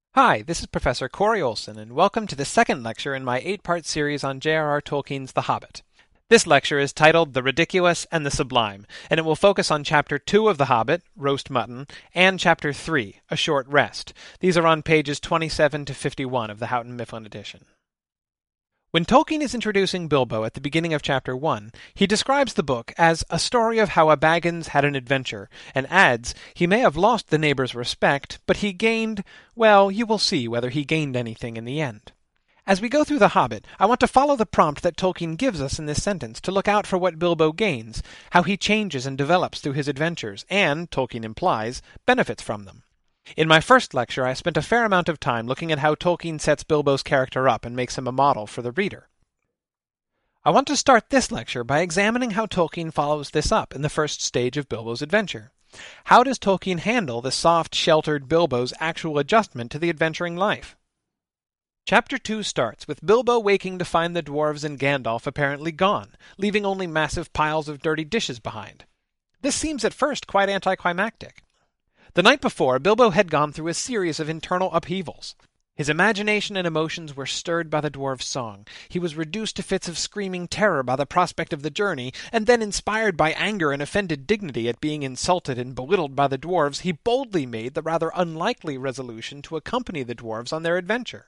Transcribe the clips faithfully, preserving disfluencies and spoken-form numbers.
Hi, this is Professor Corey Olson, and welcome to the second lecture in my eight-part series on J R R. Tolkien's The Hobbit. This lecture is titled The Ridiculous and the Sublime, and it will focus on Chapter two of The Hobbit, Roast Mutton, and Chapter three, A Short Rest. These are on pages twenty-seven to fifty-one of the Houghton Mifflin edition. When Tolkien is introducing Bilbo at the beginning of Chapter one, he describes the book as a story of how a Baggins had an adventure, and adds, he may have lost the neighbors' respect, but he gained, well, you will see whether he gained anything in the end. As we go through The Hobbit, I want to follow the prompt that Tolkien gives us in this sentence to look out for what Bilbo gains, how he changes and develops through his adventures, and, Tolkien implies, benefits from them. In my first lecture, I spent a fair amount of time looking at how Tolkien sets Bilbo's character up and makes him a model for the reader. I want to start this lecture by examining how Tolkien follows this up in the first stage of Bilbo's adventure. How does Tolkien handle the soft, sheltered Bilbo's actual adjustment to the adventuring life? Chapter two starts with Bilbo waking to find the dwarves and Gandalf apparently gone, leaving only massive piles of dirty dishes behind. This seems at first quite anticlimactic. The night before, Bilbo had gone through a series of internal upheavals. His imagination and emotions were stirred by the dwarves' song. He was reduced to fits of screaming terror by the prospect of the journey, and then inspired by anger and offended dignity at being insulted and belittled by the dwarves, he boldly made the rather unlikely resolution to accompany the dwarves on their adventure.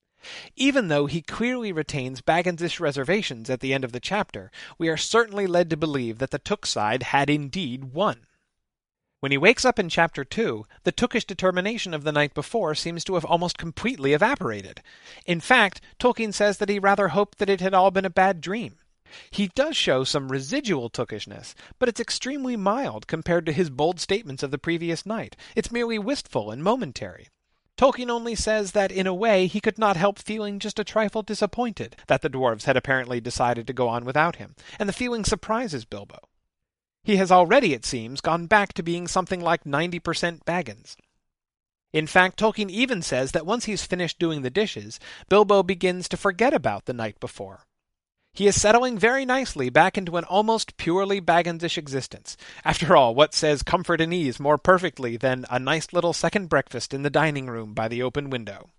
Even though he clearly retains Bagginsish reservations at the end of the chapter, we are certainly led to believe that the Took side had indeed won. When he wakes up in Chapter two, the Tookish determination of the night before seems to have almost completely evaporated. In fact, Tolkien says that he rather hoped that it had all been a bad dream. He does show some residual Tookishness, but it's extremely mild compared to his bold statements of the previous night. It's merely wistful and momentary. Tolkien only says that, in a way, he could not help feeling just a trifle disappointed that the dwarves had apparently decided to go on without him, and the feeling surprises Bilbo. He has already, it seems, gone back to being something like ninety percent Baggins. In fact, Tolkien even says that once he's finished doing the dishes, Bilbo begins to forget about the night before. He is settling very nicely back into an almost purely Bagginsish existence. After all, what says comfort and ease more perfectly than a nice little second breakfast in the dining room by the open window?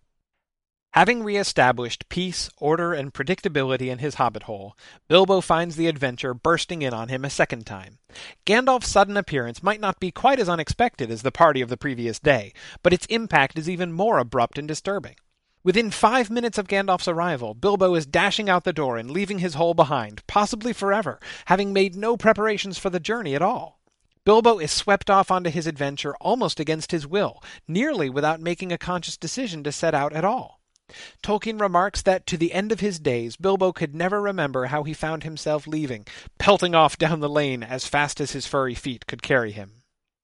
Having re-established peace, order, and predictability in his hobbit hole, Bilbo finds the adventure bursting in on him a second time. Gandalf's sudden appearance might not be quite as unexpected as the party of the previous day, but its impact is even more abrupt and disturbing. Within five minutes of Gandalf's arrival, Bilbo is dashing out the door and leaving his hole behind, possibly forever, having made no preparations for the journey at all. Bilbo is swept off onto his adventure almost against his will, nearly without making a conscious decision to set out at all. Tolkien remarks that to the end of his days, Bilbo could never remember how he found himself leaving, pelting off down the lane as fast as his furry feet could carry him.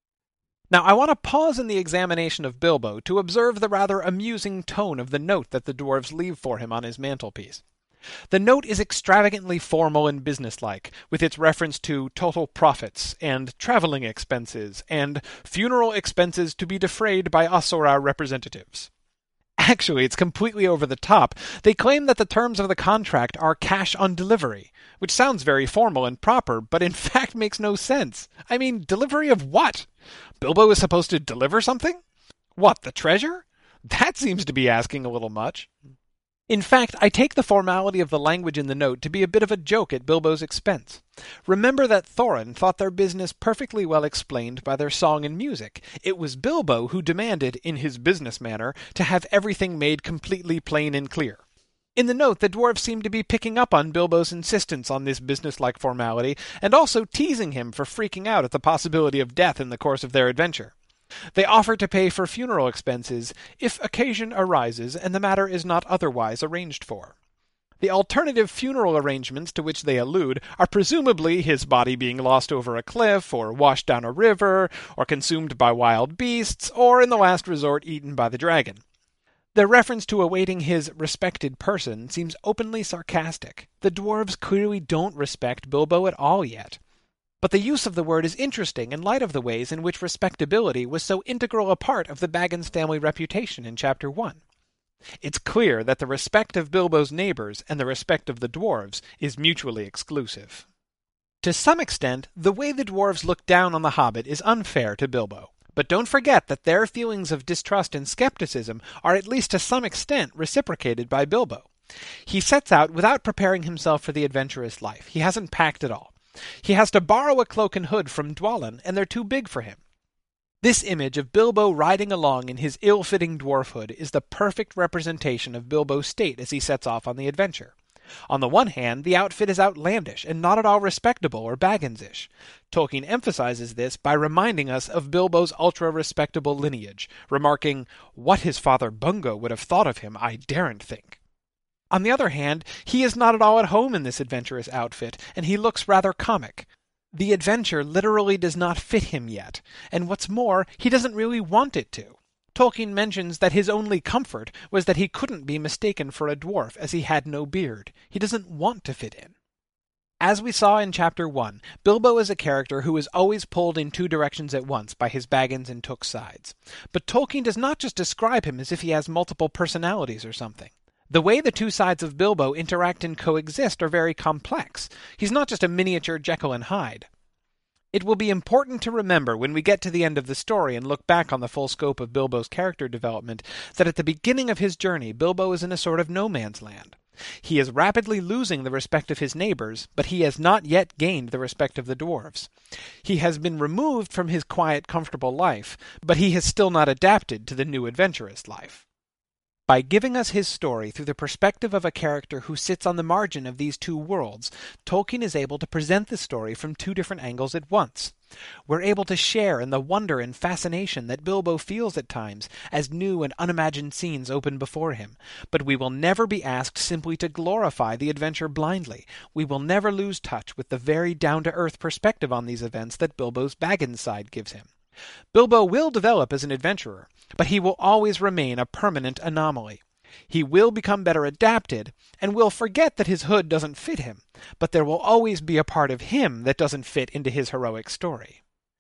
Now, I want to pause in the examination of Bilbo to observe the rather amusing tone of the note that the dwarves leave for him on his mantelpiece. The note is extravagantly formal and businesslike, with its reference to total profits, and traveling expenses, and funeral expenses to be defrayed by Asura representatives. Actually, it's completely over the top. They claim that the terms of the contract are cash on delivery, which sounds very formal and proper, but in fact makes no sense. I mean, delivery of what? Bilbo is supposed to deliver something? What, the treasure? That seems to be asking a little much. In fact, I take the formality of the language in the note to be a bit of a joke at Bilbo's expense. Remember that Thorin thought their business perfectly well explained by their song and music. It was Bilbo who demanded, in his business manner, to have everything made completely plain and clear. In the note, the dwarves seem to be picking up on Bilbo's insistence on this business-like formality, and also teasing him for freaking out at the possibility of death in the course of their adventure. They offer to pay for funeral expenses if occasion arises and the matter is not otherwise arranged for. The alternative funeral arrangements to which they allude are presumably his body being lost over a cliff, or washed down a river, or consumed by wild beasts, or in the last resort eaten by the dragon. Their reference to awaiting his respected person seems openly sarcastic. The dwarves clearly don't respect Bilbo at all yet. But the use of the word is interesting in light of the ways in which respectability was so integral a part of the Baggins family reputation in Chapter one. It's clear that the respect of Bilbo's neighbors and the respect of the dwarves is mutually exclusive. To some extent, the way the dwarves look down on the Hobbit is unfair to Bilbo. But don't forget that their feelings of distrust and skepticism are at least to some extent reciprocated by Bilbo. He sets out without preparing himself for the adventurous life. He hasn't packed at all. He has to borrow a cloak and hood from Dwalin, and they're too big for him. This image of Bilbo riding along in his ill-fitting dwarfhood is the perfect representation of Bilbo's state as he sets off on the adventure. On the one hand, the outfit is outlandish and not at all respectable or Baggins-ish. Tolkien emphasizes this by reminding us of Bilbo's ultra-respectable lineage, remarking, "What his father Bungo would have thought of him, I daren't think." On the other hand, he is not at all at home in this adventurous outfit, and he looks rather comic. The adventure literally does not fit him yet, and what's more, he doesn't really want it to. Tolkien mentions that his only comfort was that he couldn't be mistaken for a dwarf as he had no beard. He doesn't want to fit in. As we saw in Chapter one, Bilbo is a character who is always pulled in two directions at once by his Baggins and Took sides. But Tolkien does not just describe him as if he has multiple personalities or something. The way the two sides of Bilbo interact and coexist are very complex. He's not just a miniature Jekyll and Hyde. It will be important to remember when we get to the end of the story and look back on the full scope of Bilbo's character development that at the beginning of his journey Bilbo is in a sort of no man's land. He is rapidly losing the respect of his neighbors, but he has not yet gained the respect of the dwarves. He has been removed from his quiet, comfortable life, but he has still not adapted to the new adventurous life. By giving us his story through the perspective of a character who sits on the margin of these two worlds, Tolkien is able to present the story from two different angles at once. We're able to share in the wonder and fascination that Bilbo feels at times as new and unimagined scenes open before him, but we will never be asked simply to glorify the adventure blindly. We will never lose touch with the very down-to-earth perspective on these events that Bilbo's Baggins side gives him. Bilbo will develop as an adventurer, but he will always remain a permanent anomaly. He will become better adapted, and will forget that his hood doesn't fit him, but there will always be a part of him that doesn't fit into his heroic story.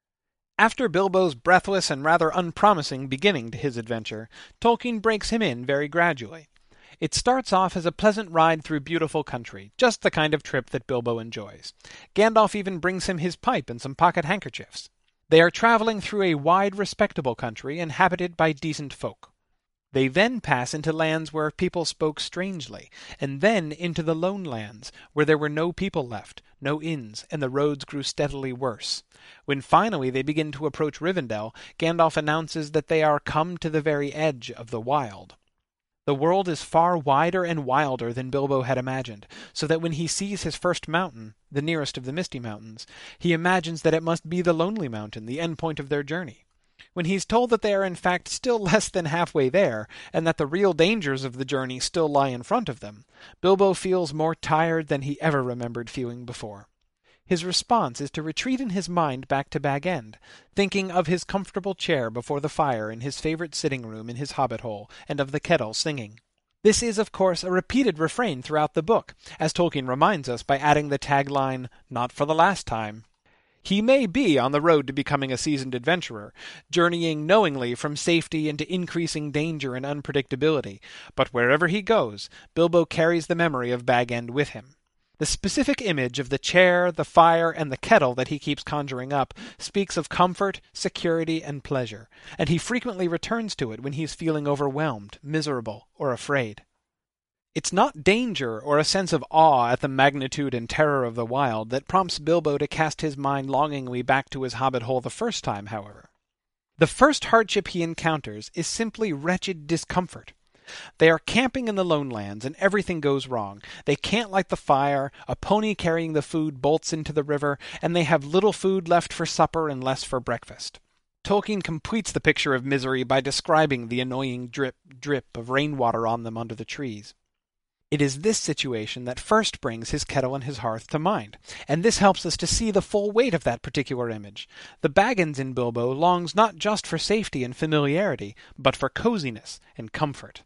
After Bilbo's breathless and rather unpromising beginning to his adventure, Tolkien breaks him in very gradually. It starts off as a pleasant ride through beautiful country, just the kind of trip that Bilbo enjoys. Gandalf even brings him his pipe and some pocket handkerchiefs. They are traveling through a wide, respectable country inhabited by decent folk. They then pass into lands where people spoke strangely, and then into the lone lands, where there were no people left, no inns, and the roads grew steadily worse. When finally they begin to approach Rivendell, Gandalf announces that they are come to the very edge of the wild. The world is far wider and wilder than Bilbo had imagined, so that when he sees his first mountain, the nearest of the Misty Mountains, he imagines that it must be the Lonely Mountain, the end point of their journey. When he's told that they are in fact still less than halfway there, and that the real dangers of the journey still lie in front of them, Bilbo feels more tired than he ever remembered feeling before. His response is to retreat in his mind back to Bag End, thinking of his comfortable chair before the fire in his favorite sitting room in his hobbit hole, and of the kettle singing. This is, of course, a repeated refrain throughout the book, as Tolkien reminds us by adding the tagline, "Not for the last time." He may be on the road to becoming a seasoned adventurer, journeying knowingly from safety into increasing danger and unpredictability, but wherever he goes, Bilbo carries the memory of Bag End with him. The specific image of the chair, the fire, and the kettle that he keeps conjuring up speaks of comfort, security, and pleasure, and he frequently returns to it when he is feeling overwhelmed, miserable, or afraid. It's not danger or a sense of awe at the magnitude and terror of the wild that prompts Bilbo to cast his mind longingly back to his hobbit hole the first time, however. The first hardship he encounters is simply wretched discomfort. They are camping in the Lone Lands, and everything goes wrong. They can't light the fire, a pony carrying the food bolts into the river, and they have little food left for supper and less for breakfast. Tolkien completes the picture of misery by describing the annoying drip, drip of rainwater on them under the trees. It is this situation that first brings his kettle and his hearth to mind, and this helps us to see the full weight of that particular image. The Baggins in Bilbo longs not just for safety and familiarity, but for coziness and comfort.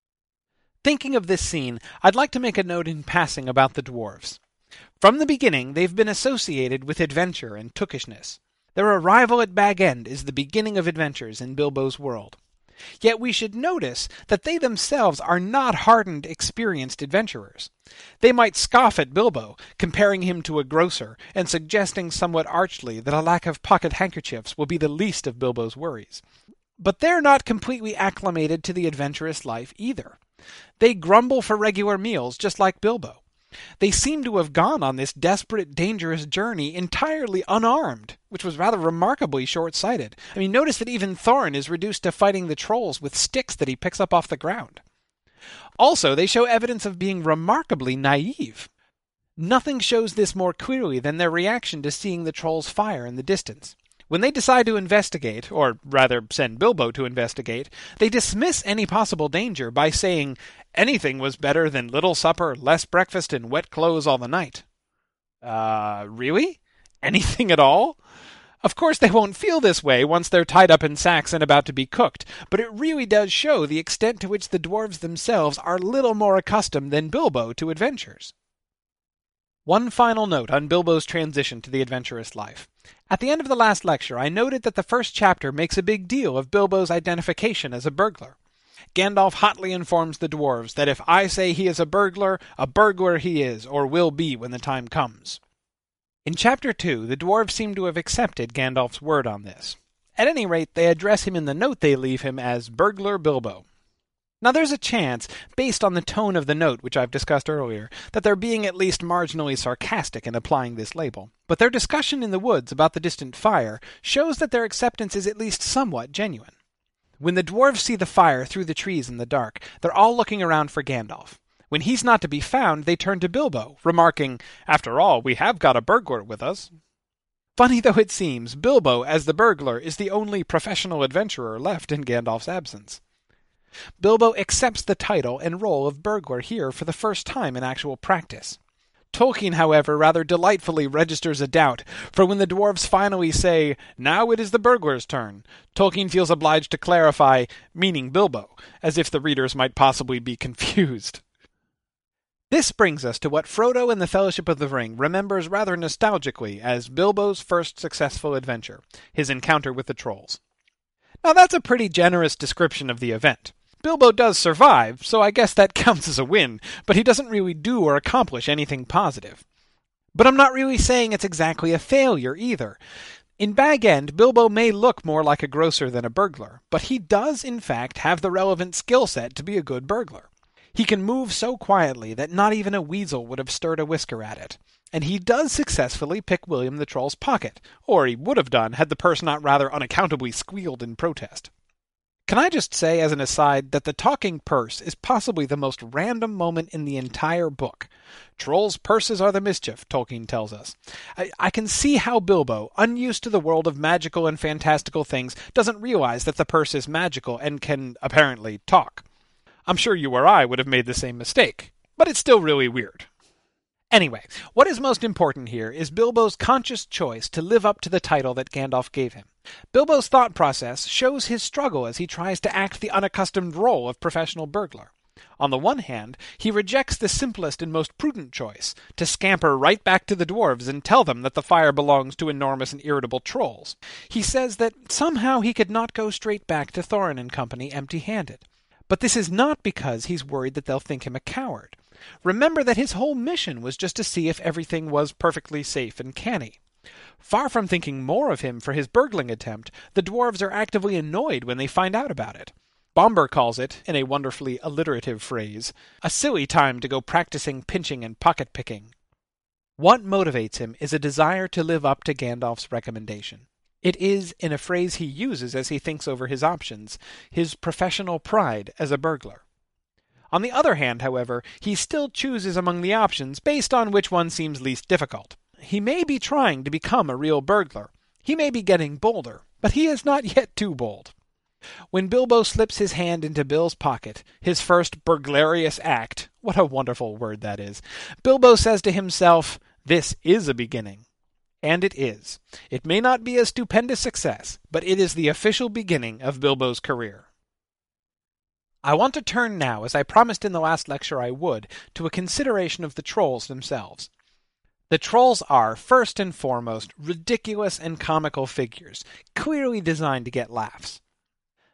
Thinking of this scene, I'd like to make a note in passing about the dwarves. From the beginning, they've been associated with adventure and tookishness. Their arrival at Bag End is the beginning of adventures in Bilbo's world. Yet we should notice that they themselves are not hardened, experienced adventurers. They might scoff at Bilbo, comparing him to a grocer, and suggesting somewhat archly that a lack of pocket handkerchiefs will be the least of Bilbo's worries. But they're not completely acclimated to the adventurous life either. They grumble for regular meals just like Bilbo. They seem to have gone on this desperate, dangerous journey entirely unarmed, which was rather remarkably short-sighted. I mean, notice that even Thorin is reduced to fighting the trolls with sticks that he picks up off the ground. Also, they show evidence of being remarkably naive. Nothing shows this more clearly than their reaction to seeing the trolls' fire in the distance. When they decide to investigate, or rather send Bilbo to investigate, they dismiss any possible danger by saying, anything was better than little supper, less breakfast, and wet clothes all the night. Uh, really? Anything at all? Of course they won't feel this way once they're tied up in sacks and about to be cooked, but it really does show the extent to which the dwarves themselves are little more accustomed than Bilbo to adventures. One final note on Bilbo's transition to the adventurous life. At the end of the last lecture, I noted that the first chapter makes a big deal of Bilbo's identification as a burglar. Gandalf hotly informs the dwarves that if I say he is a burglar, a burglar he is, or will be when the time comes. In Chapter two, the dwarves seem to have accepted Gandalf's word on this. At any rate, they address him in the note they leave him as Burglar Bilbo. Now there's a chance, based on the tone of the note which I've discussed earlier, that they're being at least marginally sarcastic in applying this label. But their discussion in the woods about the distant fire shows that their acceptance is at least somewhat genuine. When the dwarves see the fire through the trees in the dark, they're all looking around for Gandalf. When he's not to be found, they turn to Bilbo, remarking, "After all, we have got a burglar with us." Funny though it seems, Bilbo, as the burglar, is the only professional adventurer left in Gandalf's absence. Bilbo accepts the title and role of burglar here for the first time in actual practice. Tolkien, however, rather delightfully registers a doubt, for when the dwarves finally say, "Now it is the burglar's turn," Tolkien feels obliged to clarify, meaning Bilbo, as if the readers might possibly be confused. This brings us to what Frodo in the Fellowship of the Ring remembers rather nostalgically as Bilbo's first successful adventure, his encounter with the trolls. Now that's a pretty generous description of the event. Bilbo does survive, so I guess that counts as a win, but he doesn't really do or accomplish anything positive. But I'm not really saying it's exactly a failure either. In Bag End, Bilbo may look more like a grocer than a burglar, but he does in fact have the relevant skill set to be a good burglar. He can move so quietly that not even a weasel would have stirred a whisker at it. And he does successfully pick William the Troll's pocket, or he would have done had the purse not rather unaccountably squealed in protest. Can I just say as an aside that the talking purse is possibly the most random moment in the entire book. Trolls' purses are the mischief, Tolkien tells us. I, I can see how Bilbo, unused to the world of magical and fantastical things, doesn't realize that the purse is magical and can, apparently, talk. I'm sure you or I would have made the same mistake, but it's still really weird. Anyway, what is most important here is Bilbo's conscious choice to live up to the title that Gandalf gave him. Bilbo's thought process shows his struggle as he tries to act the unaccustomed role of professional burglar. On the one hand, he rejects the simplest and most prudent choice, to scamper right back to the dwarves and tell them that the fire belongs to enormous and irritable trolls. He says that somehow he could not go straight back to Thorin and company empty-handed. But this is not because he's worried that they'll think him a coward. Remember that his whole mission was just to see if everything was perfectly safe and canny. Far from thinking more of him for his burgling attempt, the dwarves are actively annoyed when they find out about it. Bombur calls it, in a wonderfully alliterative phrase, a silly time to go practicing pinching and pocket-picking. What motivates him is a desire to live up to Gandalf's recommendation. It is, in a phrase he uses as he thinks over his options, his professional pride as a burglar. On the other hand, however, he still chooses among the options based on which one seems least difficult. He may be trying to become a real burglar. He may be getting bolder, but he is not yet too bold. When Bilbo slips his hand into Bill's pocket, his first burglarious act, what a wonderful word that is, Bilbo says to himself, "This is a beginning." And it is. It may not be a stupendous success, but it is the official beginning of Bilbo's career. I want to turn now, as I promised in the last lecture I would, to a consideration of the trolls themselves. The trolls are, first and foremost, ridiculous and comical figures, clearly designed to get laughs.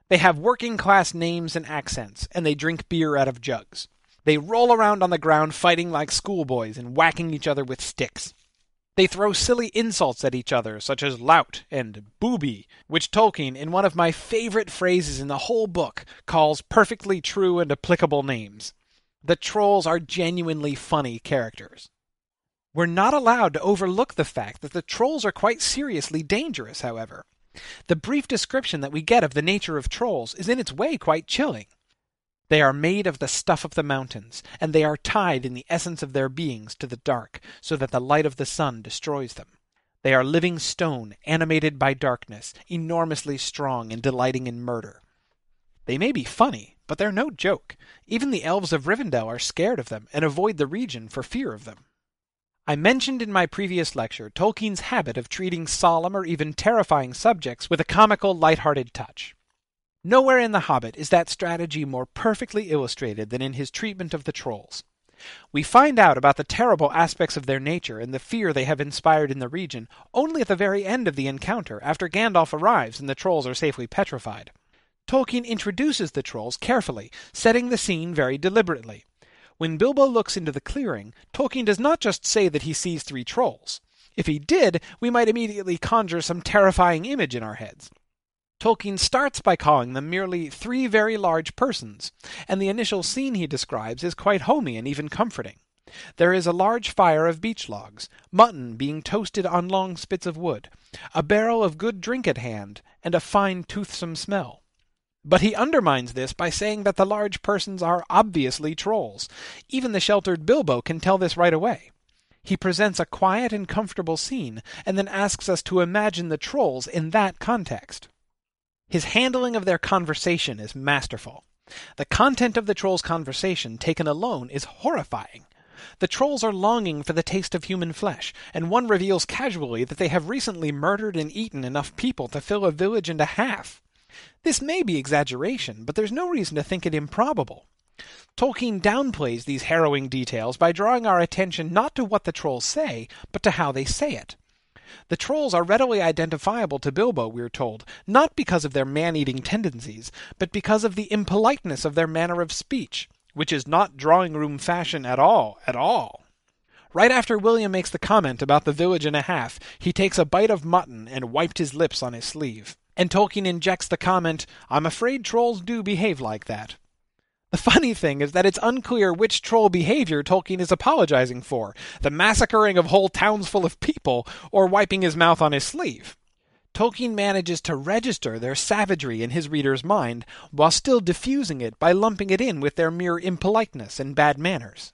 They have working-class names and accents, and they drink beer out of jugs. They roll around on the ground fighting like schoolboys and whacking each other with sticks. They throw silly insults at each other, such as lout and booby, which Tolkien, in one of my favorite phrases in the whole book, calls perfectly true and applicable names. The trolls are genuinely funny characters. We're not allowed to overlook the fact that the trolls are quite seriously dangerous, however. The brief description that we get of the nature of trolls is in its way quite chilling. They are made of the stuff of the mountains, and they are tied in the essence of their beings to the dark, so that the light of the sun destroys them. They are living stone, animated by darkness, enormously strong and delighting in murder. They may be funny, but they're no joke. Even the elves of Rivendell are scared of them and avoid the region for fear of them. I mentioned in my previous lecture Tolkien's habit of treating solemn or even terrifying subjects with a comical, light-hearted touch. Nowhere in The Hobbit is that strategy more perfectly illustrated than in his treatment of the trolls. We find out about the terrible aspects of their nature and the fear they have inspired in the region only at the very end of the encounter, after Gandalf arrives and the trolls are safely petrified. Tolkien introduces the trolls carefully, setting the scene very deliberately. When Bilbo looks into the clearing, Tolkien does not just say that he sees three trolls. If he did, we might immediately conjure some terrifying image in our heads. Tolkien starts by calling them merely three very large persons, and the initial scene he describes is quite homey and even comforting. There is a large fire of beech logs, mutton being toasted on long spits of wood, a barrel of good drink at hand, and a fine toothsome smell. But he undermines this by saying that the large persons are obviously trolls. Even the sheltered Bilbo can tell this right away. He presents a quiet and comfortable scene, and then asks us to imagine the trolls in that context. His handling of their conversation is masterful. The content of the trolls' conversation, taken alone, is horrifying. The trolls are longing for the taste of human flesh, and one reveals casually that they have recently murdered and eaten enough people to fill a village and a half. This may be exaggeration, but there's no reason to think it improbable. Tolkien downplays these harrowing details by drawing our attention not to what the trolls say, but to how they say it. The trolls are readily identifiable to Bilbo, we're told, not because of their man-eating tendencies, but because of the impoliteness of their manner of speech, which is not drawing-room fashion at all, at all. Right after William makes the comment about the village and a half, he takes a bite of mutton and wiped his lips on his sleeve. And Tolkien injects the comment, "I'm afraid trolls do behave like that." The funny thing is that it's unclear which troll behavior Tolkien is apologizing for, the massacring of whole towns full of people, or wiping his mouth on his sleeve. Tolkien manages to register their savagery in his reader's mind, while still diffusing it by lumping it in with their mere impoliteness and bad manners.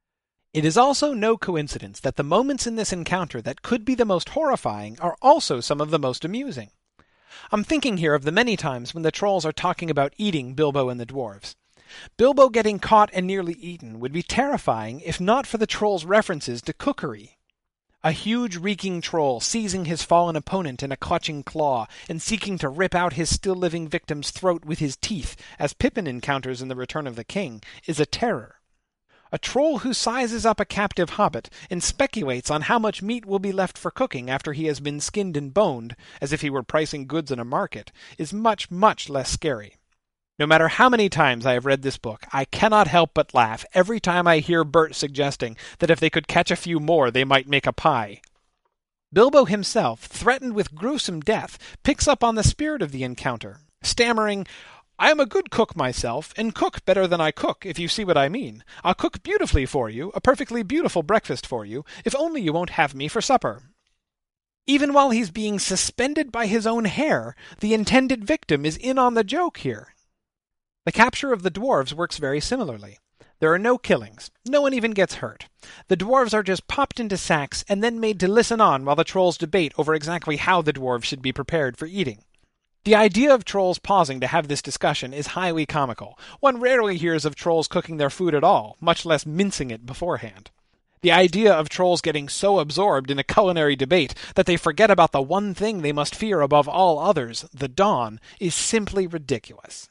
It is also no coincidence that the moments in this encounter that could be the most horrifying are also some of the most amusing. I'm thinking here of the many times when the trolls are talking about eating Bilbo and the dwarves. Bilbo getting caught and nearly eaten would be terrifying if not for the trolls' references to cookery. A huge reeking troll seizing his fallen opponent in a clutching claw and seeking to rip out his still-living victim's throat with his teeth, as Pippin encounters in The Return of the King, is a terror. A troll who sizes up a captive hobbit and speculates on how much meat will be left for cooking after he has been skinned and boned, as if he were pricing goods in a market, is much, much less scary. No matter how many times I have read this book, I cannot help but laugh every time I hear Bert suggesting that if they could catch a few more, they might make a pie. Bilbo himself, threatened with gruesome death, picks up on the spirit of the encounter, stammering, "I am a good cook myself, and cook better than I cook, if you see what I mean. I'll cook beautifully for you, a perfectly beautiful breakfast for you, if only you won't have me for supper." Even while he's being suspended by his own hair, the intended victim is in on the joke here. The capture of the dwarves works very similarly. There are no killings. No one even gets hurt. The dwarves are just popped into sacks and then made to listen on while the trolls debate over exactly how the dwarves should be prepared for eating. The idea of trolls pausing to have this discussion is highly comical. One rarely hears of trolls cooking their food at all, much less mincing it beforehand. The idea of trolls getting so absorbed in a culinary debate that they forget about the one thing they must fear above all others, the dawn, is simply ridiculous.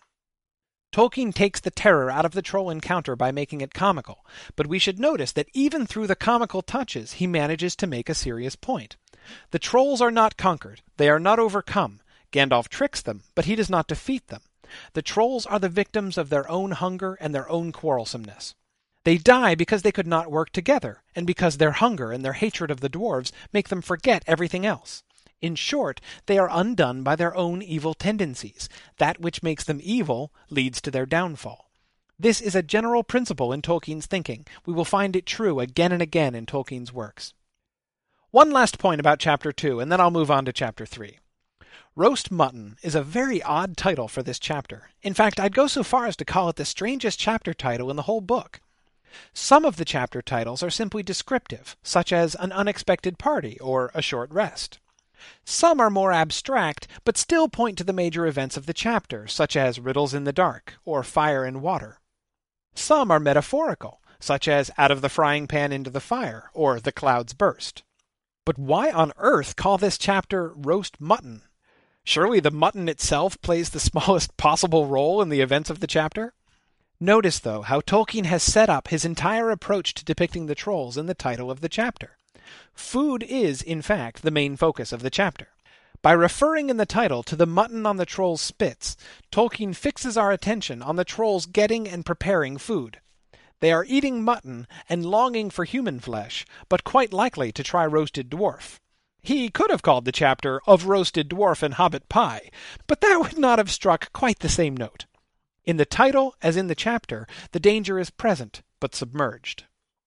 Tolkien takes the terror out of the troll encounter by making it comical, but we should notice that even through the comical touches he manages to make a serious point. The trolls are not conquered, they are not overcome. Gandalf tricks them, but he does not defeat them. The trolls are the victims of their own hunger and their own quarrelsomeness. They die because they could not work together, and because their hunger and their hatred of the dwarves make them forget everything else. In short, they are undone by their own evil tendencies. That which makes them evil leads to their downfall. This is a general principle in Tolkien's thinking. We will find it true again and again in Tolkien's works. One last point about Chapter two, and then I'll move on to Chapter three. Roast Mutton is a very odd title for this chapter. In fact, I'd go so far as to call it the strangest chapter title in the whole book. Some of the chapter titles are simply descriptive, such as An Unexpected Party or A Short Rest. Some are more abstract, but still point to the major events of the chapter, such as Riddles in the Dark or Fire and Water. Some are metaphorical, such as Out of the Frying Pan into the Fire or The Clouds Burst. But why on earth call this chapter Roast Mutton? Surely the mutton itself plays the smallest possible role in the events of the chapter? Notice, though, how Tolkien has set up his entire approach to depicting the trolls in the title of the chapter. Food is, in fact, the main focus of the chapter. By referring in the title to the mutton on the trolls' spits, Tolkien fixes our attention on the trolls getting and preparing food. They are eating mutton and longing for human flesh, but quite likely to try roasted dwarf. He could have called the chapter Of Roasted Dwarf and Hobbit Pie, but that would not have struck quite the same note. In the title, as in the chapter, the danger is present, but submerged.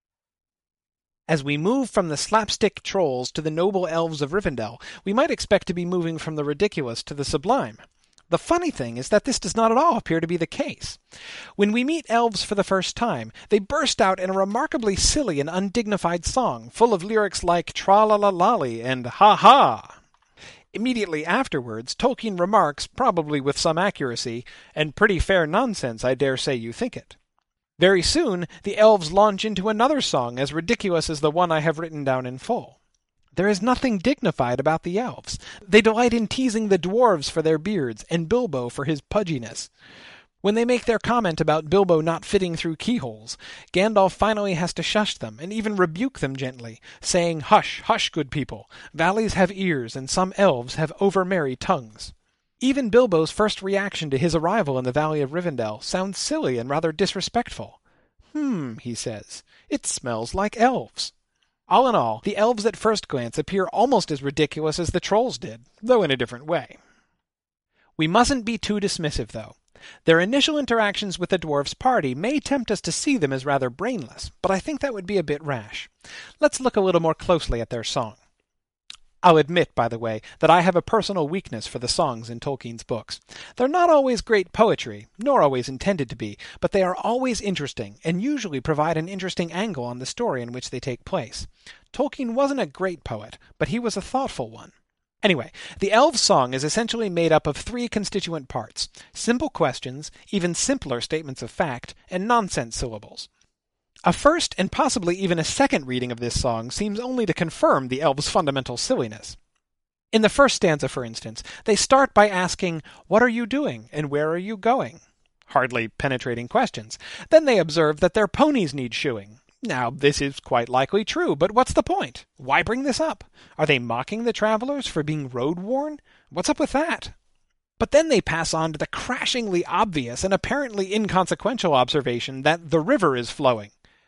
As we move from the slapstick trolls to the noble elves of Rivendell, we might expect to be moving from the ridiculous to the sublime. The funny thing is that this does not at all appear to be the case. When we meet elves for the first time, they burst out in a remarkably silly and undignified song, full of lyrics like tra-la-la-lolly and ha-ha. Immediately afterwards, Tolkien remarks, probably with some accuracy, and pretty fair nonsense, I dare say you think it. Very soon, the elves launch into another song as ridiculous as the one I have written down in full. There is nothing dignified about the elves. They delight in teasing the dwarves for their beards, and Bilbo for his pudginess. When they make their comment about Bilbo not fitting through keyholes, Gandalf finally has to shush them, and even rebuke them gently, saying, "Hush, hush, good people! Valleys have ears, and some elves have over-merry tongues." Even Bilbo's first reaction to his arrival in the Valley of Rivendell sounds silly and rather disrespectful. Hmm, he says, it smells like elves. All in all, the elves at first glance appear almost as ridiculous as the trolls did, though in a different way. We mustn't be too dismissive, though. Their initial interactions with the dwarves' party may tempt us to see them as rather brainless, but I think that would be a bit rash. Let's look a little more closely at their song. I'll admit, by the way, that I have a personal weakness for the songs in Tolkien's books. They're not always great poetry, nor always intended to be, but they are always interesting, and usually provide an interesting angle on the story in which they take place. Tolkien wasn't a great poet, but he was a thoughtful one. Anyway, the elves' song is essentially made up of three constituent parts: simple questions, even simpler statements of fact, and nonsense syllables. A first and possibly even a second reading of this song seems only to confirm the elves' fundamental silliness. In the first stanza, for instance, they start by asking, "What are you doing, and where are you going?" Hardly penetrating questions. Then they observe that their ponies need shoeing. Now, this is quite likely true, but what's the point? Why bring this up? Are they mocking the travelers for being road-worn? What's up with that? But then they pass on to the crashingly obvious and apparently inconsequential observation that the river is flowing.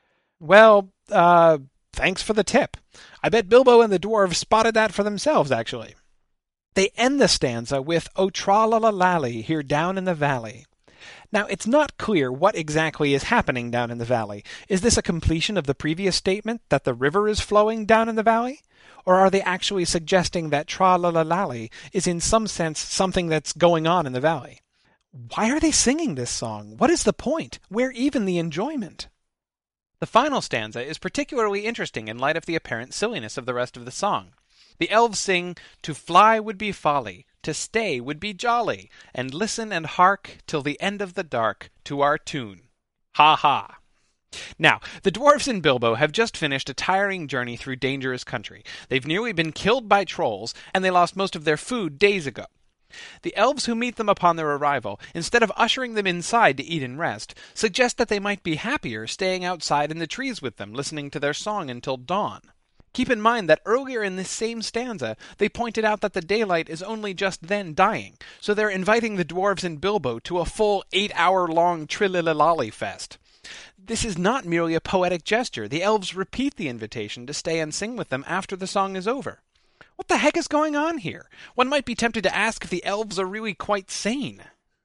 Well, uh, thanks for the tip. I bet Bilbo and the dwarves spotted that for themselves, actually. They end the stanza with "O tra-la-la-lally, here down in the valley." Now, it's not clear what exactly is happening down in the valley. Is this a completion of the previous statement that the river is flowing down in the valley? Or are they actually suggesting that tra-la-la-lally is in some sense something that's going on in the valley? Why are they singing this song? What is the point? Where even the enjoyment? The final stanza is particularly interesting in light of the apparent silliness of the rest of the song. The elves sing, "To fly would be folly, to stay would be jolly, and listen and hark till the end of the dark to our tune. Ha ha." Now, the dwarves and Bilbo have just finished a tiring journey through dangerous country. They've nearly been killed by trolls, and they lost most of their food days ago. The elves who meet them upon their arrival, instead of ushering them inside to eat and rest, suggest that they might be happier staying outside in the trees with them, listening to their song until dawn. Keep in mind that earlier in this same stanza, they pointed out that the daylight is only just then dying, so they're inviting the dwarves and Bilbo to a full eight-hour-long Trillililolly fest. This is not merely a poetic gesture. The elves repeat the invitation to stay and sing with them after the song is over. What the heck is going on here? One might be tempted to ask if the elves are really quite sane.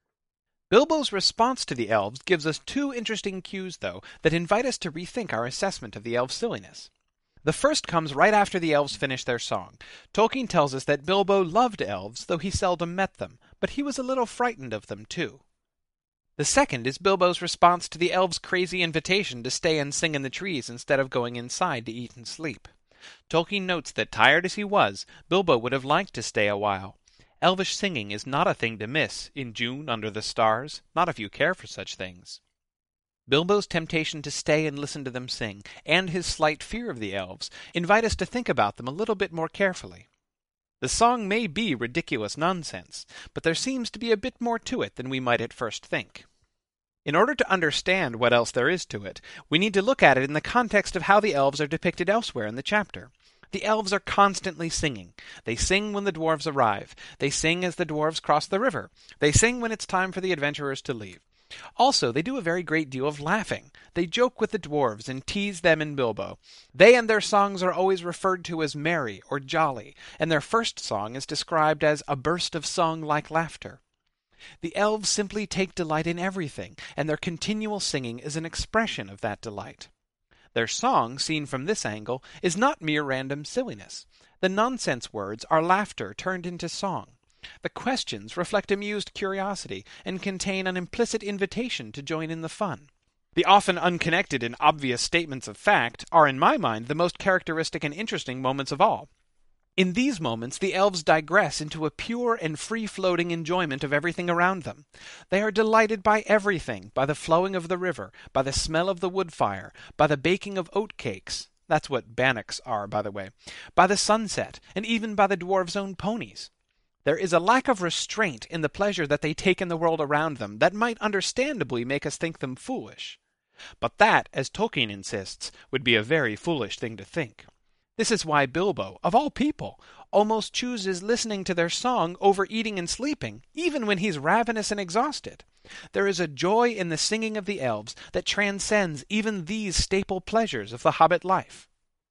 Bilbo's response to the elves gives us two interesting cues, though, that invite us to rethink our assessment of the elves' silliness. The first comes right after the elves finish their song. Tolkien tells us that Bilbo loved elves, though he seldom met them, but he was a little frightened of them too. The second is Bilbo's response to the elves' crazy invitation to stay and sing in the trees instead of going inside to eat and sleep. Tolkien notes that, tired as he was, Bilbo would have liked to stay a while. Elvish singing is not a thing to miss in June under the stars, not if you care for such things. Bilbo's temptation to stay and listen to them sing, and his slight fear of the elves, invite us to think about them a little bit more carefully. The song may be ridiculous nonsense, but there seems to be a bit more to it than we might at first think. In order to understand what else there is to it, we need to look at it in the context of how the elves are depicted elsewhere in the chapter. The elves are constantly singing. They sing when the dwarves arrive. They sing as the dwarves cross the river. They sing when it's time for the adventurers to leave. Also, they do a very great deal of laughing. They joke with the dwarves and tease them and Bilbo. They and their songs are always referred to as merry or jolly, and their first song is described as a burst of song-like laughter. The elves simply take delight in everything, and their continual singing is an expression of that delight. Their song, seen from this angle, is not mere random silliness. The nonsense words are laughter turned into song. The questions reflect amused curiosity and contain an implicit invitation to join in the fun. The often unconnected and obvious statements of fact are, in my mind, the most characteristic and interesting moments of all. In these moments, the elves digress into a pure and free-floating enjoyment of everything around them. They are delighted by everything, by the flowing of the river, by the smell of the wood fire, by the baking of oat cakes. That's what bannocks are, by the way. By the sunset, and even by the dwarves' own ponies. There is a lack of restraint in the pleasure that they take in the world around them that might understandably make us think them foolish. But that, as Tolkien insists, would be a very foolish thing to think. This is why Bilbo, of all people, almost chooses listening to their song over eating and sleeping, even when he's ravenous and exhausted. There is a joy in the singing of the elves that transcends even these staple pleasures of the hobbit life.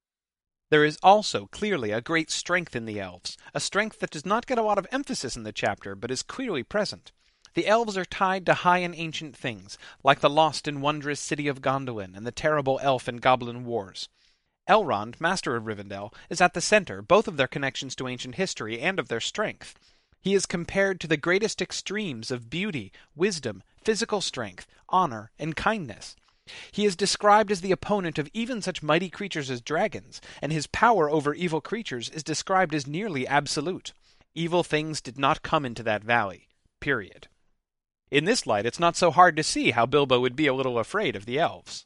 There is also clearly a great strength in the elves, a strength that does not get a lot of emphasis in the chapter, but is clearly present. The elves are tied to high and ancient things, like the lost and wondrous city of Gondolin and the terrible elf and goblin wars. Elrond, master of Rivendell, is at the center both of their connections to ancient history and of their strength. He is compared to the greatest extremes of beauty, wisdom, physical strength, honor, and kindness. He is described as the opponent of even such mighty creatures as dragons, and his power over evil creatures is described as nearly absolute. Evil things did not come into that valley. Period. In this light, it's not so hard to see how Bilbo would be a little afraid of the elves.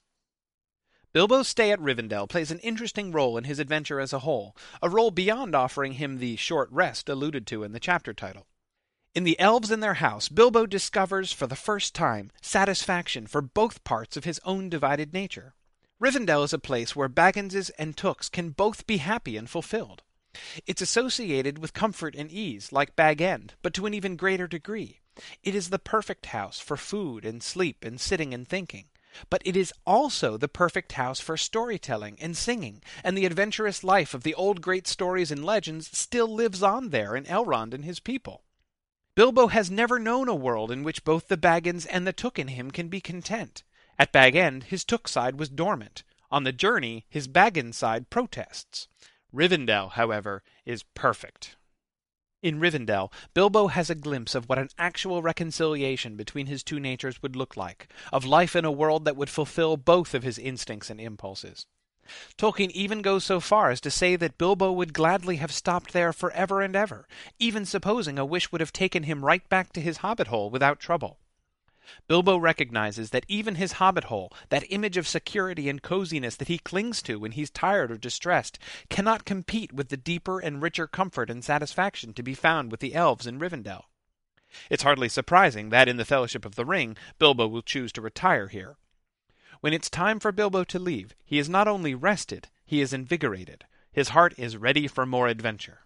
Bilbo's stay at Rivendell plays an interesting role in his adventure as a whole, a role beyond offering him the short rest alluded to in the chapter title. In the elves in their house, Bilbo discovers for the first time satisfaction for both parts of his own divided nature. Rivendell is a place where Bagginses and Tooks can both be happy and fulfilled. It's associated with comfort and ease, like Bag End, but to an even greater degree. It is the perfect house for food and sleep and sitting and thinking. But it is also the perfect house for storytelling and singing, and the adventurous life of the old great stories and legends still lives on there in Elrond and his people. Bilbo has never known a world in which both the Baggins and the Took in him can be content. At Bag End, his Took side was dormant. On the journey, his Baggin side protests. Rivendell, however, is perfect. In Rivendell, Bilbo has a glimpse of what an actual reconciliation between his two natures would look like, of life in a world that would fulfill both of his instincts and impulses. Tolkien even goes so far as to say that Bilbo would gladly have stopped there forever and ever, even supposing a wish would have taken him right back to his hobbit hole without trouble. Bilbo recognizes that even his hobbit hole, that image of security and coziness that he clings to when he's tired or distressed, cannot compete with the deeper and richer comfort and satisfaction to be found with the elves in Rivendell. It's hardly surprising that in the Fellowship of the Ring, Bilbo will choose to retire here. When it's time for Bilbo to leave, he is not only rested, he is invigorated. His heart is ready for more adventure.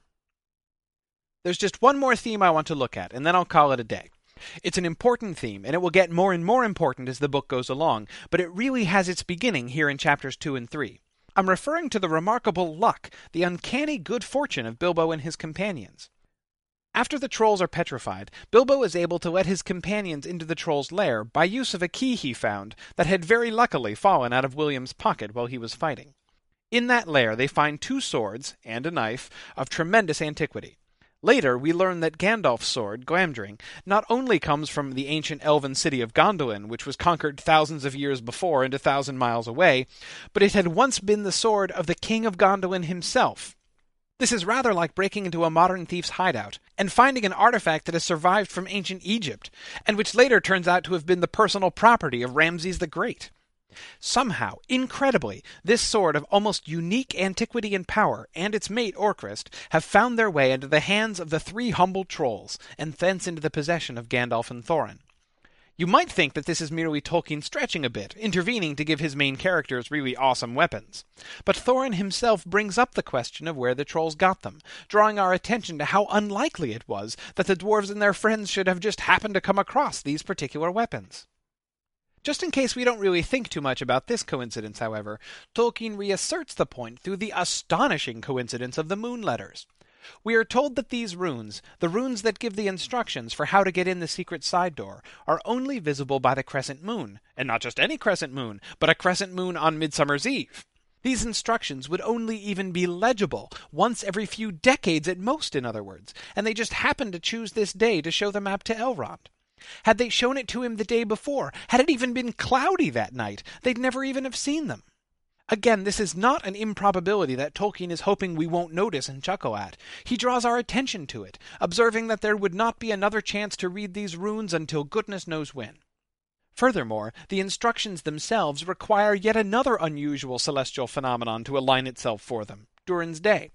There's just one more theme I want to look at, and then I'll call it a day. It's an important theme, and it will get more and more important as the book goes along, but it really has its beginning here in chapters two and three. I'm referring to the remarkable luck, the uncanny good fortune of Bilbo and his companions. After the trolls are petrified, Bilbo is able to let his companions into the troll's lair by use of a key he found that had very luckily fallen out of William's pocket while he was fighting. In that lair they find two swords, and a knife, of tremendous antiquity. Later, we learn that Gandalf's sword, Glamdring, not only comes from the ancient elven city of Gondolin, which was conquered thousands of years before and a thousand miles away, but it had once been the sword of the King of Gondolin himself. This is rather like breaking into a modern thief's hideout and finding an artifact that has survived from ancient Egypt, and which later turns out to have been the personal property of Ramses the Great. Somehow, incredibly, this sword of almost unique antiquity and power, and its mate Orcrist, have found their way into the hands of the three humble trolls, and thence into the possession of Gandalf and Thorin. You might think that this is merely Tolkien stretching a bit, intervening to give his main characters really awesome weapons. But Thorin himself brings up the question of where the trolls got them, drawing our attention to how unlikely it was that the dwarves and their friends should have just happened to come across these particular weapons. Just in case we don't really think too much about this coincidence, however, Tolkien reasserts the point through the astonishing coincidence of the moon letters. We are told that these runes, the runes that give the instructions for how to get in the secret side door, are only visible by the crescent moon, and not just any crescent moon, but a crescent moon on Midsummer's Eve. These instructions would only even be legible once every few decades at most, in other words, and they just happened to choose this day to show the map to Elrond. Had they shown it to him the day before, had it even been cloudy that night, they'd never even have seen them. Again, this is not an improbability that Tolkien is hoping we won't notice and chuckle at. He draws our attention to it, observing that there would not be another chance to read these runes until goodness knows when. Furthermore, the instructions themselves require yet another unusual celestial phenomenon to align itself for them, Durin's Day.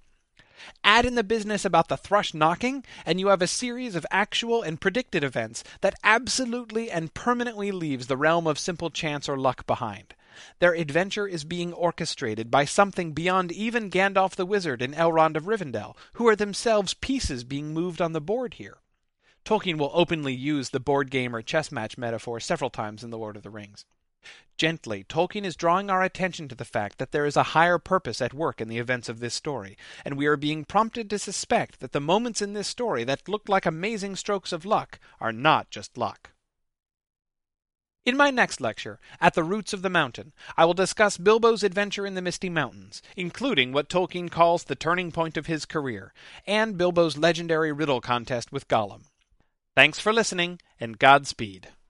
Add in the business about the thrush knocking, and you have a series of actual and predicted events that absolutely and permanently leaves the realm of simple chance or luck behind. Their adventure is being orchestrated by something beyond even Gandalf the Wizard and Elrond of Rivendell, who are themselves pieces being moved on the board here. Tolkien will openly use the board game or chess match metaphor several times in The Lord of the Rings. Gently, Tolkien is drawing our attention to the fact that there is a higher purpose at work in the events of this story, and we are being prompted to suspect that the moments in this story that look like amazing strokes of luck are not just luck. In my next lecture, At the Roots of the Mountain, I will discuss Bilbo's adventure in the Misty Mountains, including what Tolkien calls the turning point of his career, and Bilbo's legendary riddle contest with Gollum. Thanks for listening, and Godspeed.